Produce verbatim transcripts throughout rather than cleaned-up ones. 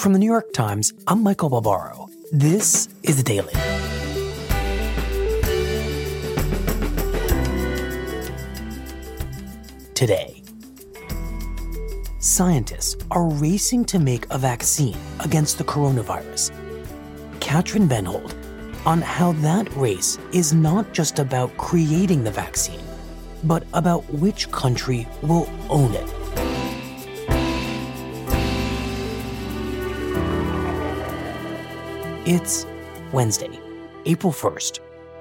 From the New York Times, I'm Michael Barbaro. This is The Daily. Today, scientists are racing to make a vaccine against the coronavirus. Katrin Venhold on how that race is not just about creating the vaccine, but about which country will own it. It's Wednesday, April first.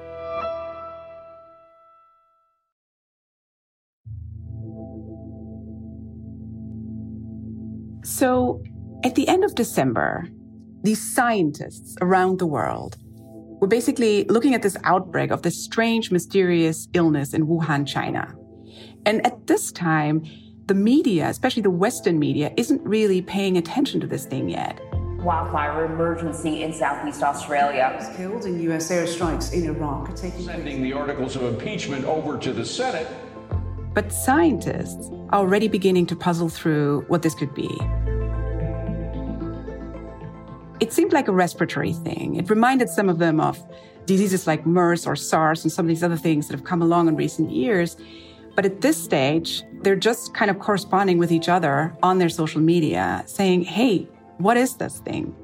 So, at the end of December, these scientists around the world were basically looking at this outbreak of this strange, mysterious illness in Wuhan, China. And at this time, the media, especially the Western media, isn't really paying attention to this thing yet. Wildfire emergency in Southeast Australia. Killed in U S airstrikes in Iraq are taking Sending the articles of impeachment over to the Senate. But scientists are already beginning to puzzle through what this could be. It seemed like a respiratory thing. It reminded some of them of diseases like MERS or SARS and some of these other things that have come along in recent years. But at this stage, they're just kind of corresponding with each other on their social media, saying, hey, what is this thing?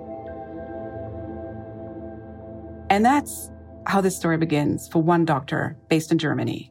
And that's how this story begins for one doctor based in Germany.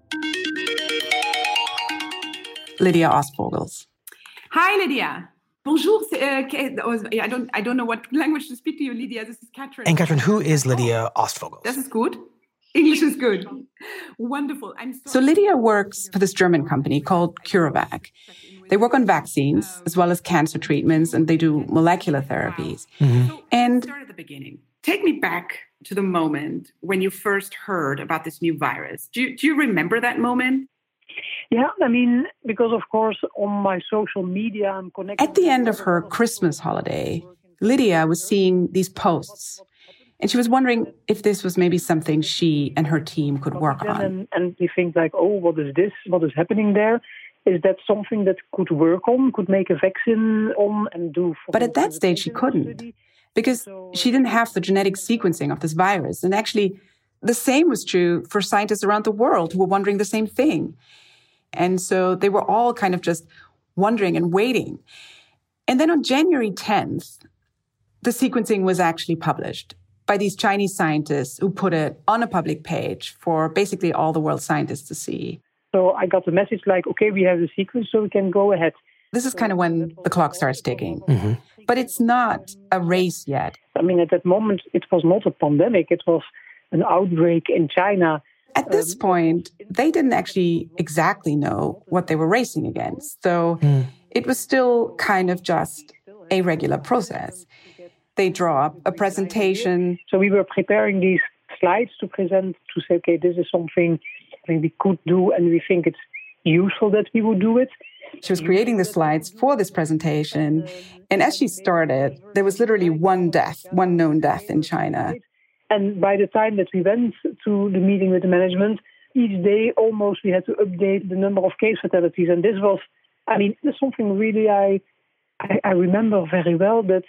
Lydia Ostfogels. Hi, Lydia. Bonjour. Uh, I don't I don't know what language to speak to you, Lydia. This is Katrin. And Katrin, who is Lydia Ostfogels? This is good. English is good. Wonderful. I'm so, so Lydia works for this German company called CureVac. They work on vaccines as well as cancer treatments, and they do molecular therapies. Mm-hmm. And start at the beginning. Take me back to the moment when you first heard about this new virus. Do you, do you remember that moment? Yeah, I mean, because of course on my social media I'm connected. At the end of her Christmas holiday, Lydia was seeing these posts. And she was wondering if this was maybe something she and her team could work on. And, and you think like, oh, what is this? What is happening there? Is that something that could work on, could make a vaccine on and do? But at that stage, she couldn't, because she didn't have the genetic sequencing of this virus. And actually, the same was true for scientists around the world who were wondering the same thing. And so they were all kind of just wondering and waiting. And then on January tenth, the sequencing was actually published by these Chinese scientists who put it on a public page for basically all the world's scientists to see. So I got the message like, okay, we have the sequence, so we can go ahead. This is kind of when the clock starts ticking. Mm-hmm. But it's not a race yet. I mean, at that moment, it was not a pandemic. It was an outbreak in China. At this point, they didn't actually exactly know what they were racing against. So mm. it was still kind of just a regular process. They draw up a presentation. So we were preparing these slides to present, to say, okay, this is something we could do and we think it's useful that we would do it. She was creating the slides for this presentation. And as she started, there was literally one death, one known death in China. And by the time that we went to the meeting with the management, each day almost we had to update the number of case fatalities. And this was, I mean, this is something really I, I, I remember very well that,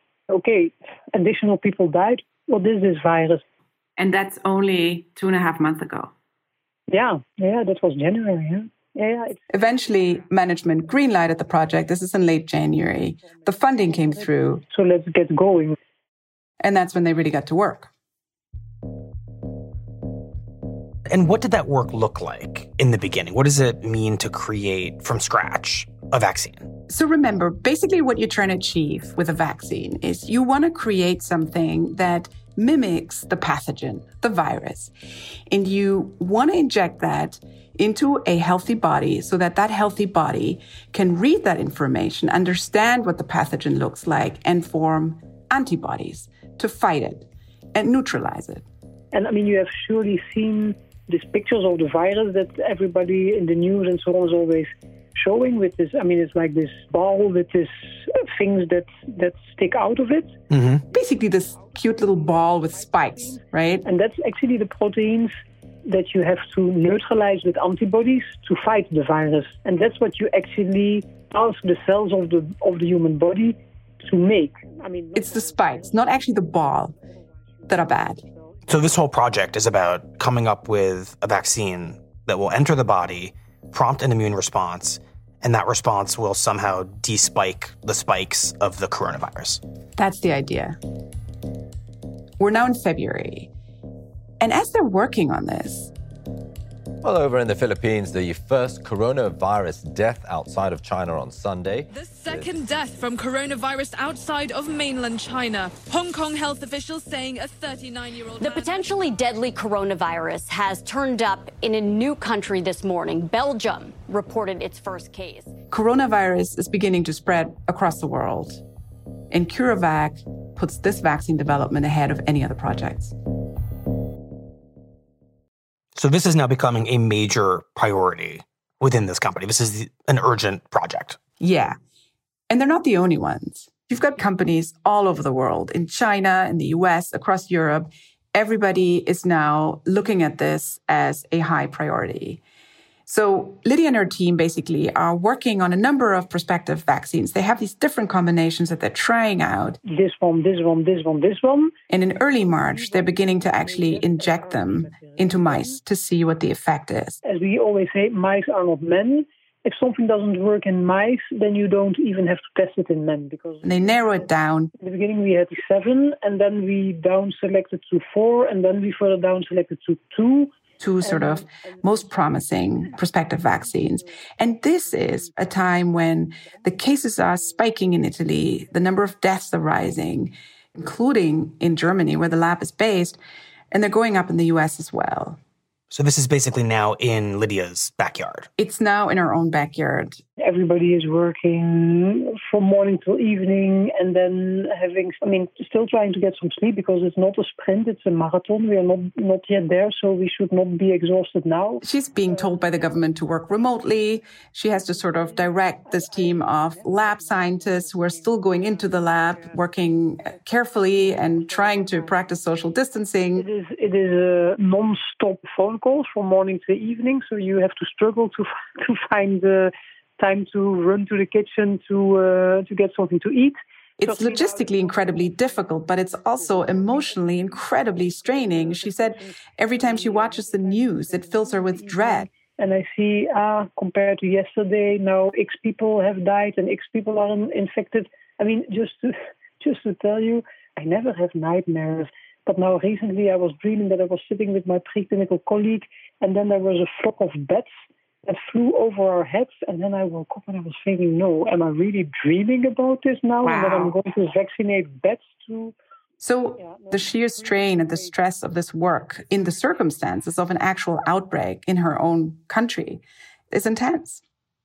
okay, additional people died. What is this virus? And that's only two and a half months ago. Yeah, yeah, that was January, yeah. Yeah, it's... Eventually, management greenlighted the project. This is in late January. The funding came through. So let's get going. And that's when they really got to work. And what did that work look like in the beginning? What does it mean to create from scratch a vaccine? So remember, basically what you're trying to achieve with a vaccine is you want to create something that mimics the pathogen, the virus. And you want to inject that into a healthy body so that that healthy body can read that information, understand what the pathogen looks like, and form antibodies to fight it and neutralize it. And I mean, you have surely seen these pictures of the virus that everybody in the news and so on is always showing with this. I mean, it's like this ball with these things that, that stick out of it. Mm-hmm. Basically, this cute little ball with spikes, right? And that's actually the proteins that you have to neutralize with antibodies to fight the virus. And that's what you actually ask the cells of the of the human body to to make. I mean, it's the spikes, not actually the ball, that are bad. So this whole project is about coming up with a vaccine that will enter the body, prompt an immune response, and that response will somehow de-spike the spikes of the coronavirus. That's the idea. We're now in February. And as they're working on this... Well, over in the Philippines, the first coronavirus death outside of China on Sunday. The second death from coronavirus outside of mainland China. Hong Kong health officials saying a thirty-nine-year-old... The potentially deadly coronavirus has turned up in a new country this morning. Belgium reported its first case. Coronavirus is beginning to spread across the world. And CureVac puts this vaccine development ahead of any other projects. So this is now becoming a major priority within this company. This is the, an urgent project. Yeah. And they're not the only ones. You've got companies all over the world, in China, in the U S, across Europe. Everybody is now looking at this as a high priority. So Lydia and her team basically are working on a number of prospective vaccines. They have these different combinations that they're trying out. This one, this one, this one, this one. And in early March, they're beginning to actually inject them into mice to see what the effect is. As we always say, mice are not men. If something doesn't work in mice, then you don't even have to test it in men. Because and they narrow it down. In the beginning, we had seven, and then we down-selected to four, and then we further down-selected to two. Two sort of most promising prospective vaccines. And this is a time when the cases are spiking in Italy, the number of deaths are rising, including in Germany, where the lab is based, and they're going up in the U S as well. So this is basically now in Lydia's backyard. It's now in her own backyard. Everybody is working from morning till evening and then having, I mean, still trying to get some sleep because it's not a sprint, it's a marathon. We are not, not yet there, so we should not be exhausted now. She's being told by the government to work remotely. She has to sort of direct this team of lab scientists who are still going into the lab, working carefully and trying to practice social distancing. It is, it is a non-stop phone calls from morning to evening, so you have to struggle to to find the time to run to the kitchen to uh, to get something to eat. It's logistically incredibly difficult, but it's also emotionally incredibly straining. She said every time she watches the news, it fills her with dread. And I see, ah, compared to yesterday, now X people have died and X people are infected. I mean, just to, just to tell you, I never have nightmares. But now recently I was dreaming that I was sitting with my preclinical colleague and then there was a flock of bats that flew over our heads. And then I woke up and I was thinking, no, am I really dreaming about this now? Wow. And that I'm going to vaccinate bats too? So yeah, no, the sheer strain and the stress of this work in the circumstances of an actual outbreak in her own country is intense.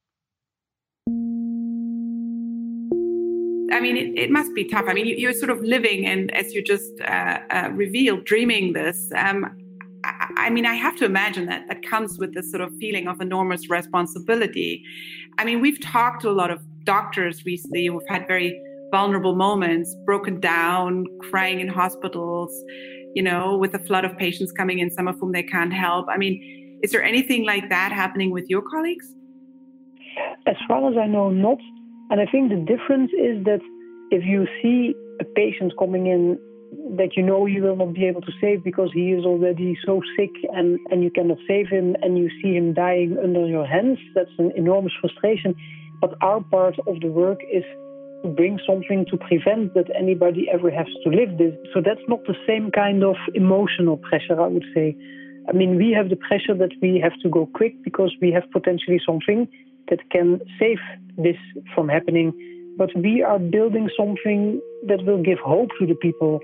I mean, it, it must be tough. I mean, you, you're sort of living and, as you just uh, uh, revealed, dreaming this. Um, I, I mean, I have to imagine that that comes with this sort of feeling of enormous responsibility. I mean, we've talked to a lot of doctors recently who've had very vulnerable moments, broken down, crying in hospitals, you know, with a flood of patients coming in, some of whom they can't help. I mean, is there anything like that happening with your colleagues? As far as I know, not. And I think the difference is that if you see a patient coming in that you know you will not be able to save because he is already so sick and, and you cannot save him and you see him dying under your hands, that's an enormous frustration. But our part of the work is to bring something to prevent that anybody ever has to live this. So that's not the same kind of emotional pressure, I would say. I mean, we have the pressure that we have to go quick because we have potentially something that can save this from happening. But we are building something that will give hope to the people.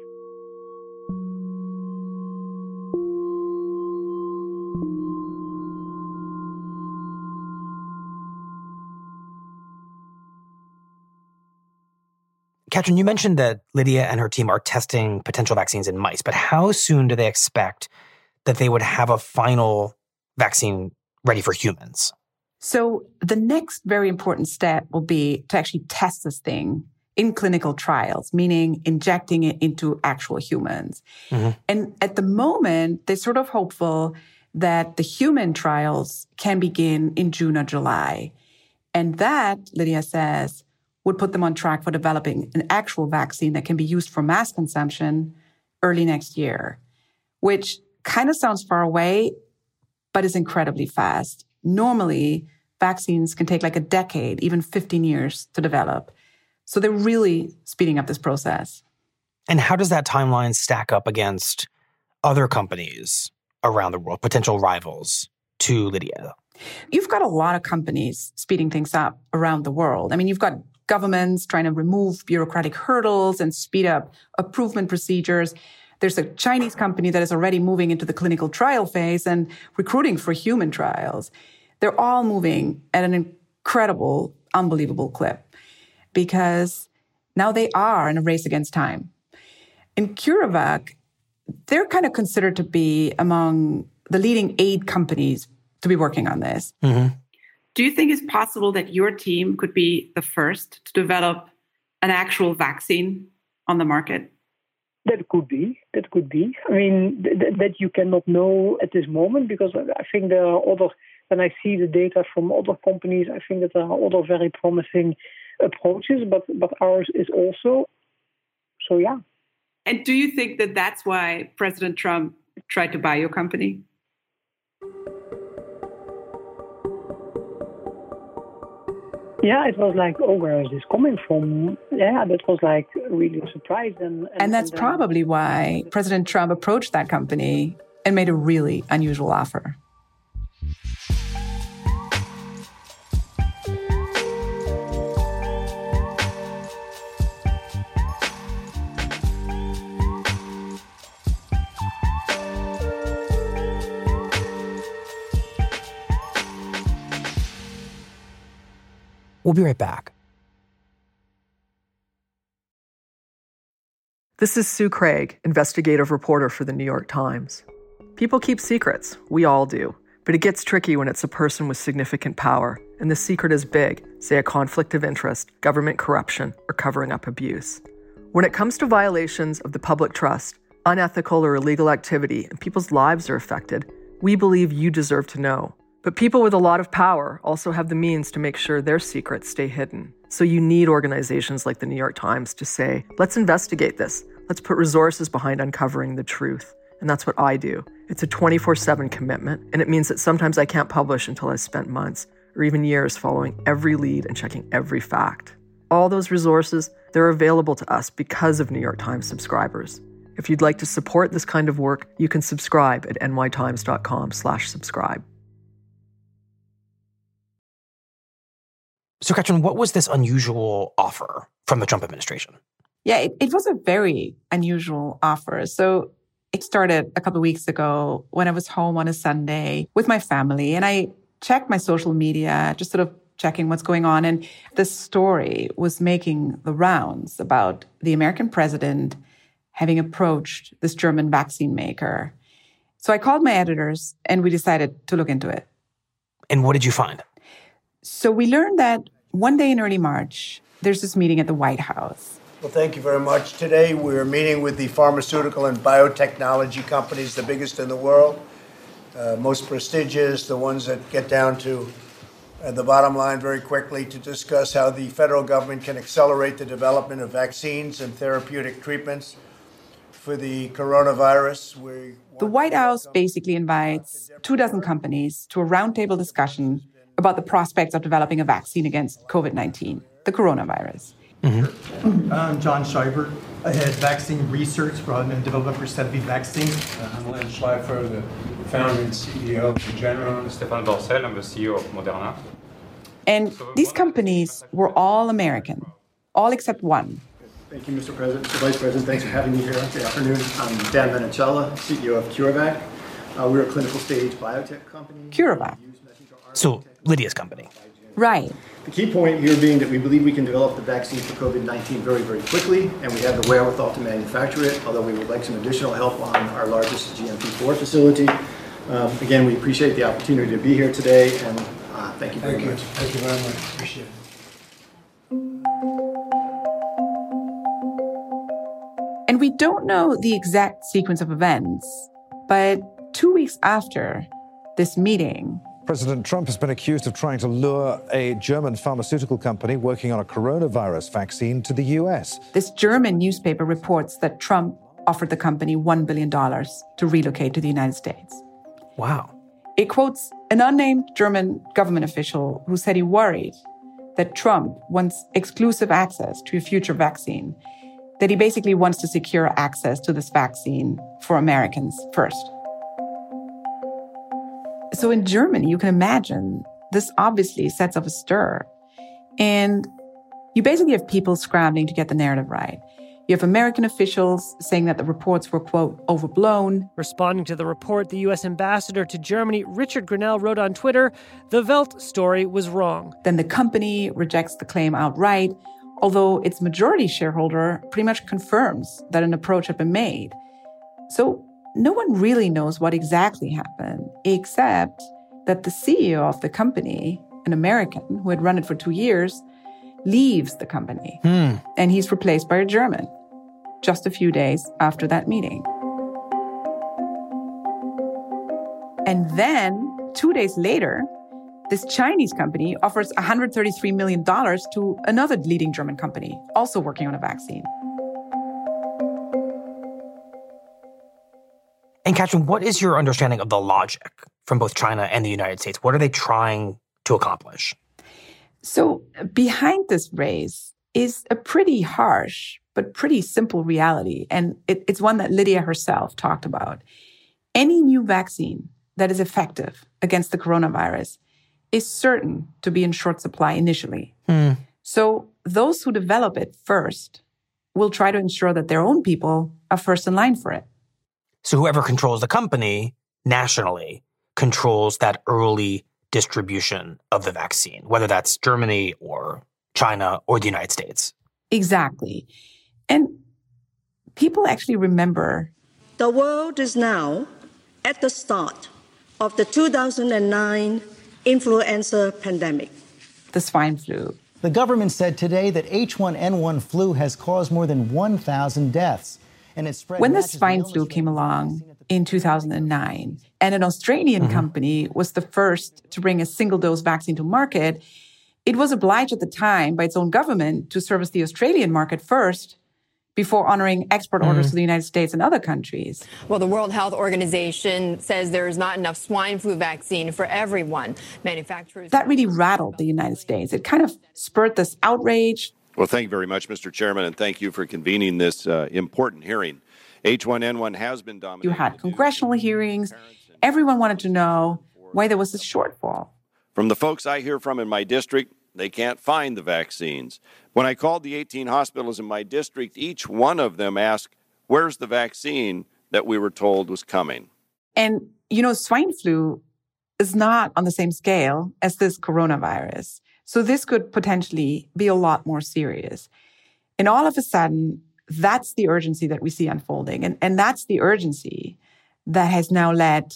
Katrin, you mentioned that Lydia and her team are testing potential vaccines in mice, but how soon do they expect that they would have a final vaccine ready for humans? So the next very important step will be to actually test this thing in clinical trials, meaning injecting it into actual humans. Mm-hmm. And at the moment, they're sort of hopeful that the human trials can begin in June or July. And that, Lydia says, would put them on track for developing an actual vaccine that can be used for mass consumption early next year, which kind of sounds far away, but is incredibly fast. Normally, vaccines can take like a decade, even fifteen years to develop. So they're really speeding up this process. And how does that timeline stack up against other companies around the world, potential rivals to Lydia? You've got a lot of companies speeding things up around the world. I mean, you've got governments trying to remove bureaucratic hurdles and speed up approval procedures. There's a Chinese company that is already moving into the clinical trial phase and recruiting for human trials. They're all moving at an incredible, unbelievable clip because now they are in a race against time. In CureVac, they're kind of considered to be among the leading eight companies to be working on this. Mm-hmm. Do you think it's possible that your team could be the first to develop an actual vaccine on the market? That could be. That could be. I mean, th- that you cannot know at this moment because I think there are other, when I see the data from other companies, I think that there are other very promising approaches, but, but ours is also. So, yeah. And do you think that that's why President Trump tried to buy your company? Yeah, it was like, oh, where is this coming from? Yeah, that was like really a surprise. And, and, and that's and, uh, probably why President Trump approached that company and made a really unusual offer. We'll be right back. This is Sue Craig, investigative reporter for the New York Times. People keep secrets. We all do. But it gets tricky when it's a person with significant power, and the secret is big, say a conflict of interest, government corruption, or covering up abuse. When it comes to violations of the public trust, unethical or illegal activity, and people's lives are affected, we believe you deserve to know. But people with a lot of power also have the means to make sure their secrets stay hidden. So you need organizations like the New York Times to say, let's investigate this. Let's put resources behind uncovering the truth. And that's what I do. It's a twenty-four seven commitment, and it means that sometimes I can't publish until I've spent months or even years following every lead and checking every fact. All those resources, they're available to us because of New York Times subscribers. If you'd like to support this kind of work, you can subscribe at nytimes.com slash subscribe. So, Katrin, what was this unusual offer from the Trump administration? Yeah, it, it was a very unusual offer. So it started a couple of weeks ago when I was home on a Sunday with my family, and I checked my social media, just sort of checking what's going on. And this story was making the rounds about the American president having approached this German vaccine maker. So I called my editors, and we decided to look into it. And what did you find? So we learned that one day in early March, there's this meeting at the White House. Well, thank you very much. Today, we're meeting with the pharmaceutical and biotechnology companies, the biggest in the world, uh, most prestigious, the ones that get down to uh, the bottom line very quickly, to discuss how the federal government can accelerate the development of vaccines and therapeutic treatments for the coronavirus. We the White House basically invites two dozen companies to a roundtable discussion about the prospects of developing a vaccine against covid nineteen, the coronavirus. Mm-hmm. I'm John Schreiber. I head vaccine research and development for Sanofi Vaccine. Uh, I'm Len Schleifer, the founder and C E O of Regeneron. Stéphane Bancel, I'm the C E O of Moderna. And these companies were all American, all except one. Thank you, Mister President. Mister Vice President, thanks for having me here. Good afternoon. I'm Dan Menechella, C E O of CureVac. Uh, we're a clinical stage biotech company. CureVac. So, Lydia's company. Right. The key point here being that we believe we can develop the vaccine for covid nineteen very, very quickly, and we have the wherewithal to manufacture it, although we would like some additional help on our largest G M P four facility. Um, again, we appreciate the opportunity to be here today, and uh, thank you very thank much. You. Thank you very much. Appreciate it. And we don't know the exact sequence of events, but two weeks after this meeting, President Trump has been accused of trying to lure a German pharmaceutical company working on a coronavirus vaccine to the U S. This German newspaper reports that Trump offered the company one billion dollars to relocate to the United States. Wow. It quotes an unnamed German government official who said he worried that Trump wants exclusive access to a future vaccine, that he basically wants to secure access to this vaccine for Americans first. So in Germany, you can imagine this obviously sets up a stir. And you basically have people scrambling to get the narrative right. You have American officials saying that the reports were, quote, overblown. Responding to the report, the U S ambassador to Germany, Richard Grenell, wrote on Twitter, the Welt story was wrong. Then the company rejects the claim outright, although its majority shareholder pretty much confirms that an approach had been made. So no one really knows what exactly happened, except that the C E O of the company, an American who had run it for two years, leaves the company. Hmm. And he's replaced by a German, just a few days after that meeting. And then, two days later, this Chinese company offers one hundred thirty-three million dollars to another leading German company, also working on a vaccine. And Katrin, what is your understanding of the logic from both China and the United States? What are they trying to accomplish? So behind this race is a pretty harsh but pretty simple reality. And it, it's one that Lydia herself talked about. Any new vaccine that is effective against the coronavirus is certain to be in short supply initially. Hmm. So those who develop it first will try to ensure that their own people are first in line for it. So whoever controls the company nationally controls that early distribution of the vaccine, whether that's Germany or China or the United States. Exactly. And people actually remember. The world is now at the start of the two thousand nine influenza pandemic. The swine flu. The government said today that H one N one flu has caused more than one thousand deaths. And it spread when the swine flu came along in two thousand nine, and an Australian mm-hmm. company was the first to bring a single-dose vaccine to market, it was obliged at the time by its own government to service the Australian market first before honoring export orders mm. to the United States and other countries. Well, the World Health Organization says there is not enough swine flu vaccine for everyone. Manufacturers... That really rattled the United States. It kind of spurred this outrage. Well, thank you very much, Mister Chairman, and thank you for convening this uh, important hearing. H one N one has been dominating. You had congressional hearings. Everyone wanted to know why there was this shortfall. From the folks I hear from in my district, they can't find the vaccines. When I called the eighteen hospitals in my district, each one of them asked, where's the vaccine that we were told was coming? And, you know, swine flu is not on the same scale as this coronavirus. So this could potentially be a lot more serious. And all of a sudden, that's the urgency that we see unfolding. And, and that's the urgency that has now led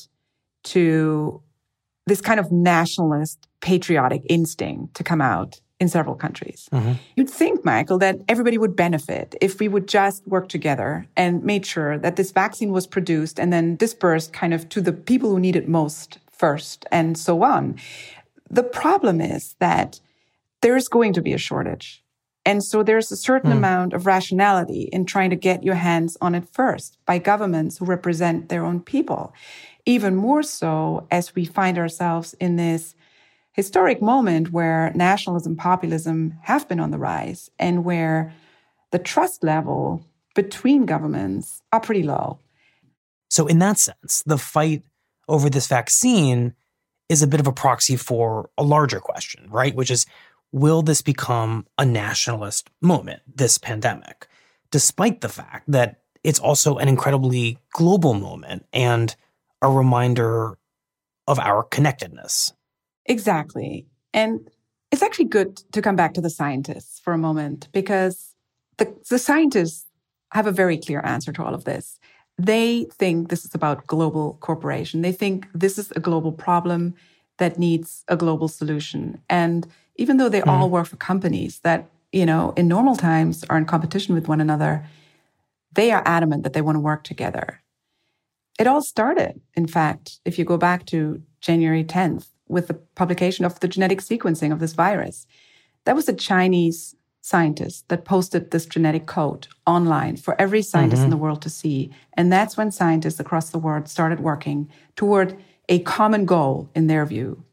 to this kind of nationalist, patriotic instinct to come out in several countries. Mm-hmm. You'd think, Michael, that everybody would benefit if we would just work together and made sure that this vaccine was produced and then dispersed kind of to the people who need it most first and so on. The problem is that there is going to be a shortage. And so there's a certain mm. amount of rationality in trying to get your hands on it first by governments who represent their own people. Even more so as we find ourselves in this historic moment where nationalism, populism have been on the rise and where the trust level between governments are pretty low. So in that sense, the fight over this vaccine is a bit of a proxy for a larger question, right? Which is, will this become a nationalist moment, this pandemic, despite the fact that it's also an incredibly global moment and a reminder of our connectedness? Exactly. And it's actually good to come back to the scientists for a moment, because the, the scientists have a very clear answer to all of this. They think this is about global cooperation. They think this is a global problem that needs a global solution. And even though they mm-hmm. all work for companies that, you know, in normal times are in competition with one another, they are adamant that they want to work together. It all started, in fact, if you go back to January tenth, with the publication of the genetic sequencing of this virus. That was a Chinese scientist that posted this genetic code online for every scientist mm-hmm. in the world to see. And that's when scientists across the world started working toward a common goal in their view.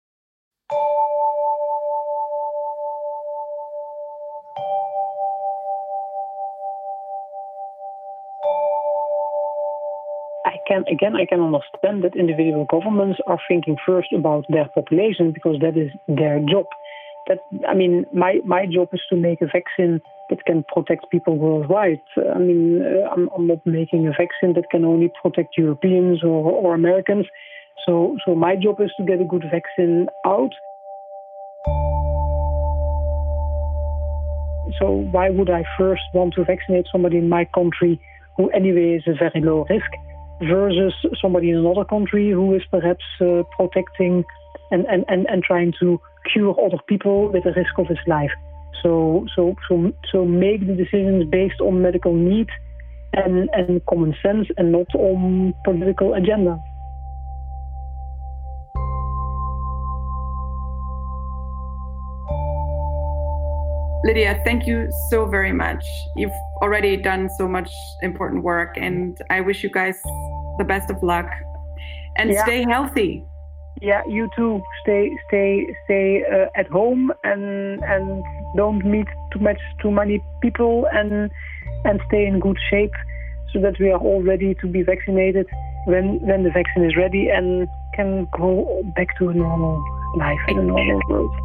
I can, again, I can understand that individual governments are thinking first about their population because that is their job. That, I mean, my, my job is to make a vaccine that can protect people worldwide. I mean, uh, I'm, I'm not making a vaccine that can only protect Europeans or, or Americans. So, so my job is to get a good vaccine out. So why would I first want to vaccinate somebody in my country who anyway is a very low risk versus somebody in another country who is perhaps uh, protecting and, and, and, and trying to cure other people with the risk of his life. So so so so make the decisions based on medical need and, and common sense and not on political agenda. Lydia, thank you so very much. You've already done so much important work, and I wish you guys the best of luck. And yeah. Stay healthy. Yeah, you too. Stay, stay, stay uh, at home, and and don't meet too much, too many people, and and stay in good shape, so that we are all ready to be vaccinated when when the vaccine is ready and can go back to a normal life in a normal world.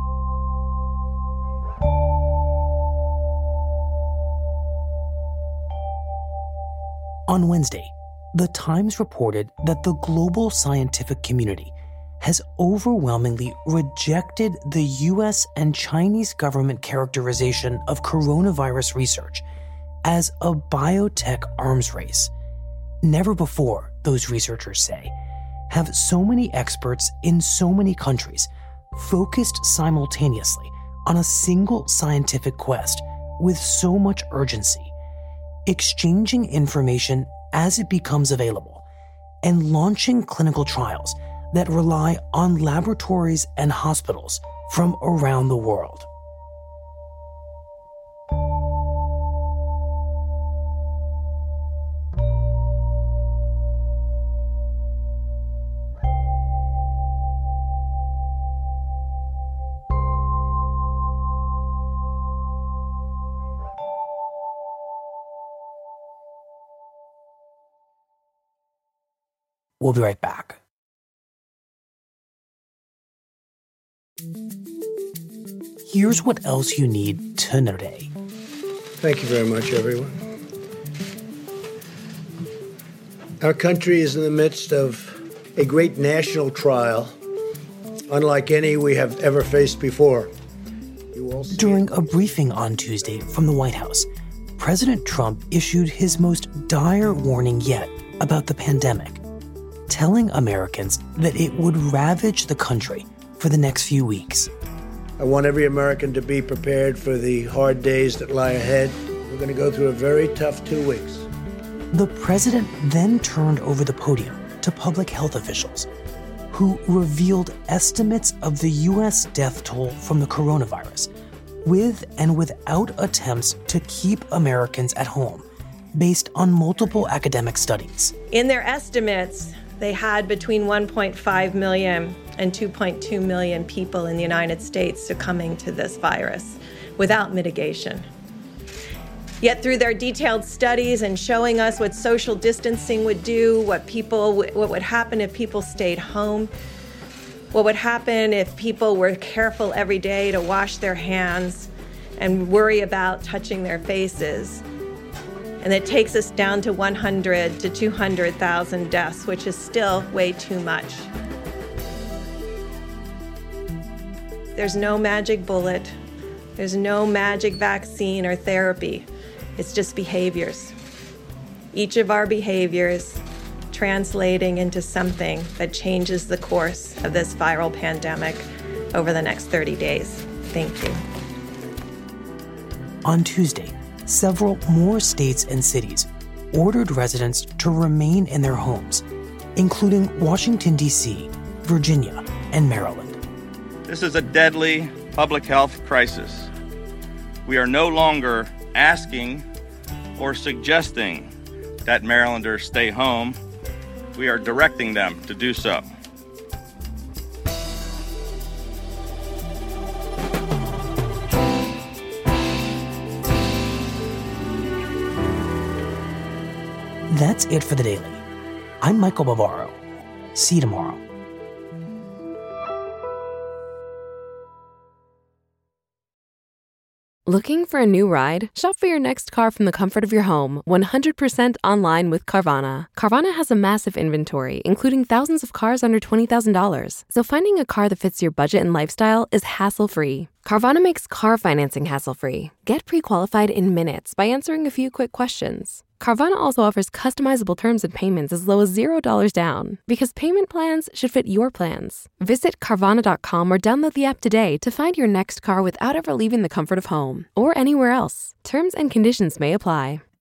On Wednesday, The Times reported that the global scientific community has overwhelmingly rejected the U S and Chinese government characterization of coronavirus research as a biotech arms race. Never before, those researchers say, have so many experts in so many countries focused simultaneously on a single scientific quest with so much urgency, exchanging information as it becomes available, and launching clinical trials that rely on laboratories and hospitals from around the world. We'll be right back. Here's what else you need to know today. Thank you very much, everyone. Our country is in the midst of a great national trial, unlike any we have ever faced before. During a briefing on Tuesday from the White House, President Trump issued his most dire warning yet about the pandemic, telling Americans that it would ravage the country for the next few weeks. I want every American to be prepared for the hard days that lie ahead. We're going to go through a very tough two weeks. The president then turned over the podium to public health officials, who revealed estimates of the U S death toll from the coronavirus, with and without attempts to keep Americans at home, based on multiple academic studies. In their estimates, they had between one point five million and two point two million people in the United States succumbing to this virus without mitigation. Yet through their detailed studies and showing us what social distancing would do, what people, what would happen if people stayed home, what would happen if people were careful every day to wash their hands and worry about touching their faces. And it takes us down to one hundred to two hundred thousand deaths, which is still way too much. There's no magic bullet. There's no magic vaccine or therapy. It's just behaviors. Each of our behaviors translating into something that changes the course of this viral pandemic over the next thirty days. Thank you. On Tuesday, several more states and cities ordered residents to remain in their homes, including Washington, D C, Virginia, and Maryland. This is a deadly public health crisis. We are no longer asking or suggesting that Marylanders stay home. We are directing them to do so. That's it for the Daily. I'm Michael Bavaro. See you tomorrow. Looking for a new ride? Shop for your next car from the comfort of your home, one hundred percent online with Carvana. Carvana has a massive inventory, including thousands of cars under twenty thousand dollars. So finding a car that fits your budget and lifestyle is hassle-free. Carvana makes car financing hassle-free. Get pre-qualified in minutes by answering a few quick questions. Carvana also offers customizable terms and payments as low as zero dollars down, because payment plans should fit your plans. Visit Carvana dot com or download the app today to find your next car without ever leaving the comfort of home or anywhere else. Terms and conditions may apply.